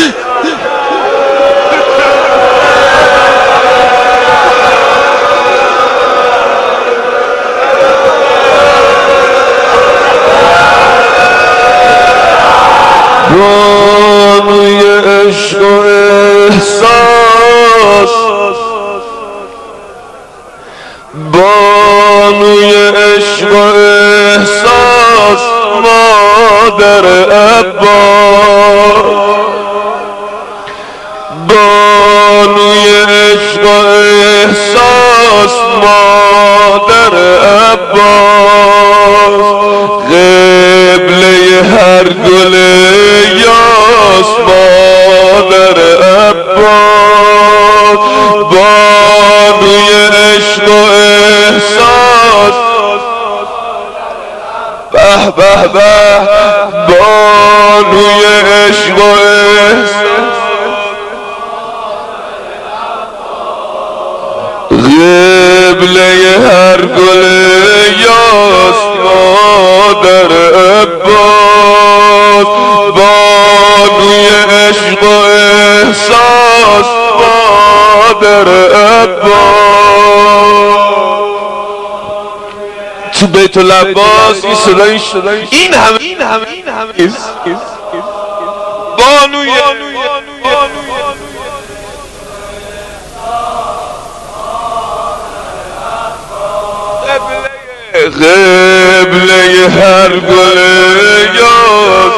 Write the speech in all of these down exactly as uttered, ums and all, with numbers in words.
بانوی عشق و احساس، بانوی عشق و احساس، مادر عباس، بانوی عشق و احساس، مادر عباس، قبله هر گل یاس، مادر عباس، بانوی عشق و احساس، به به به، بانوی عشق و احساس، قبله هر گل یاس، مادر عباس، بانوی عشق و احساس، مادر عباس. تو بیت العباس این صدایش این همه این همه این همه بانوی قبله هر گل یاس،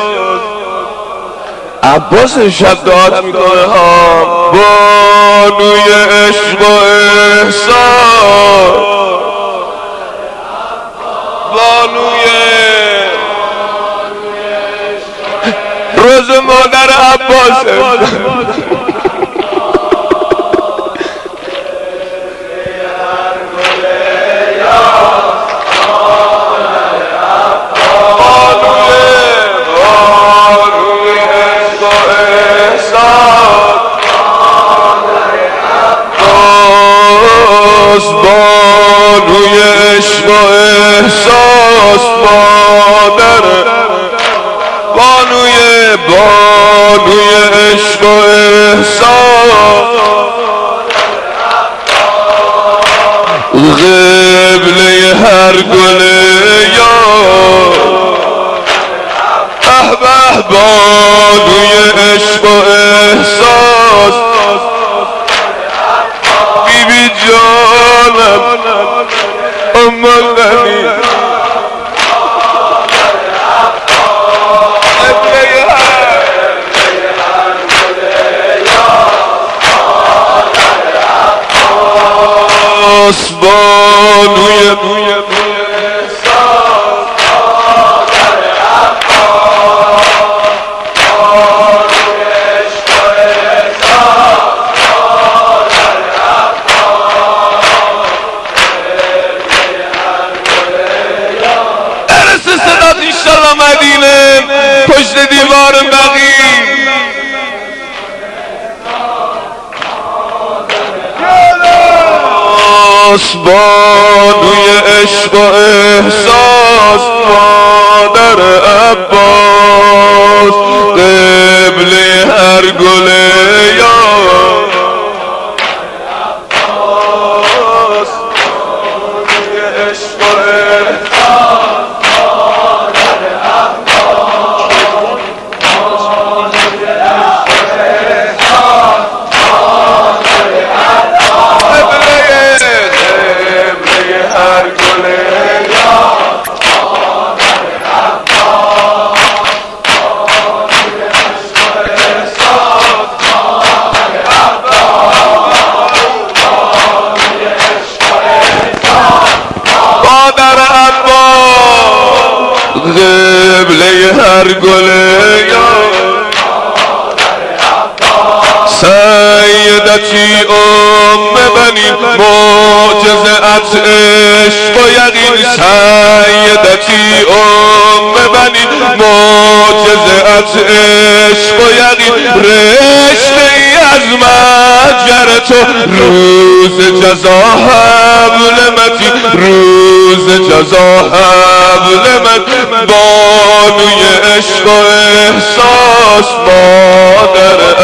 عباس شب دعات میکنه ها، بانوی عشق و احساس، بانوی روز مادر عباسه، بانوی عشق و احساس، مادر بانوی بانوی عشق و احساس، قبله هر گل یاس، به به، بانوی عشق و احساس، بیبی جانم ام الغنی، بانوی مدینه پشت دیوار بقی، بانوی عشق و احساس، مادر عباس، قبله هر گل یاس، بانوی عشق و احساس، قبله هر گل سیدتی ام بنی، معجزه‌ات عشق و یقین، سیدتی ام بنی، معجزه‌ات عشق و یقین، رشته ای از مجر تو، روز جزا حبل متی، روز جزا حبل متی، بانوی عشق و احساس، مادر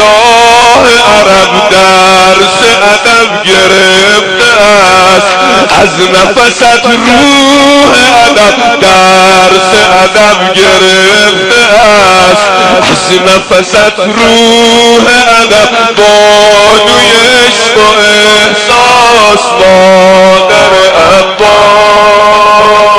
شاه عرب درس ادب گرفته است، از نفست روح ادب درس ادب گرفته است، از نفست روح ادب بانوی عشق و احساس مادر عباس.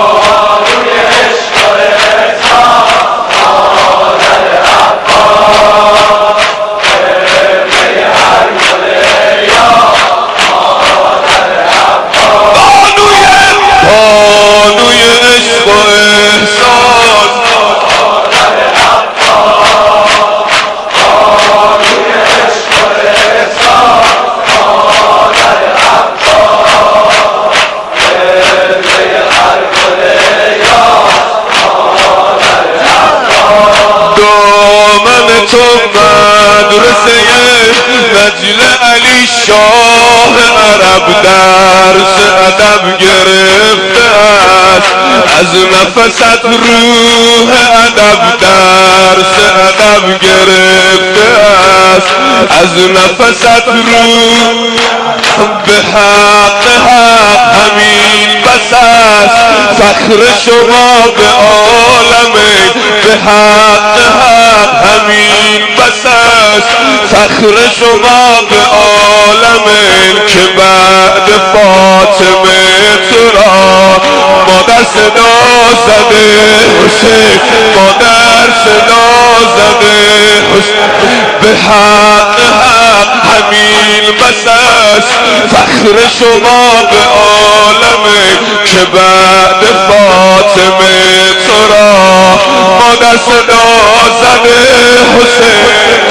تو مدرسه نجل علی شاه عرب درس ادب گرفته است، از نفست روح ادب درس ادب گرفته است، از نفست روح به حق حق همین بس است، فخر شما به عالم به حق حق همین بس است، فخر شما به عالم که بعد فاطمه تو را مادر صدا زده حسین، مادر صدا زده حسین، به حق حق همین بس است، فخر شما به عالم که بعد فاطمه تو را مادر صدا زده حسین.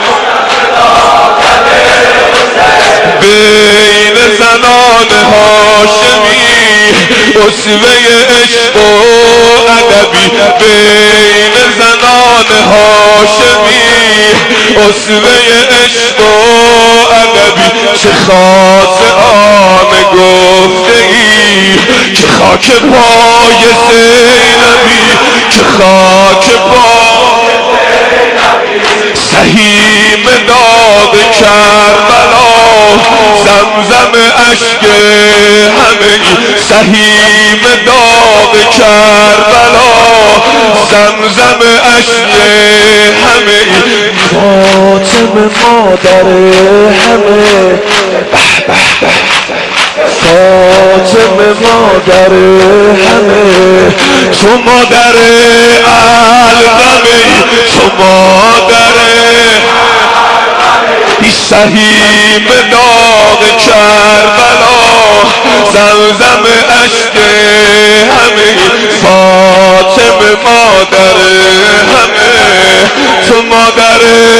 بین زنان هاشمی اسوه عشق و ادبی، بین زنان هاشمی اسوه عشق و ادبی، چه خاص آن گفته ای که خاک پای زینبی، که خاک پای سهیم داغ کربلا، زمزم اشک همگی، سهیم داغ کربلا، زمزم اشک همگی، فاطمه مادر همه، فاطمه مادر همه، تو مادر الغمی، تو مادر سهیم داغ کربلا، زمزم اشک همه، فاطمه مادر همه، تو مادر